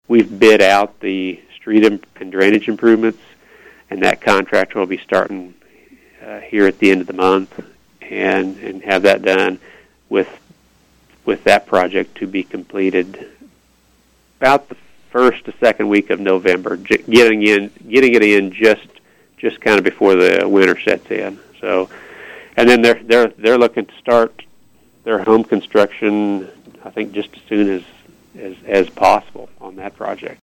we've bid out the street and drainage improvements, and that contractor will be starting here at the end of the month, and have that done with that project to be completed about the first to second week of November, getting it in just kind of before the winter sets in. So, and then they're looking to start their home construction, I think, just as soon as possible on that project.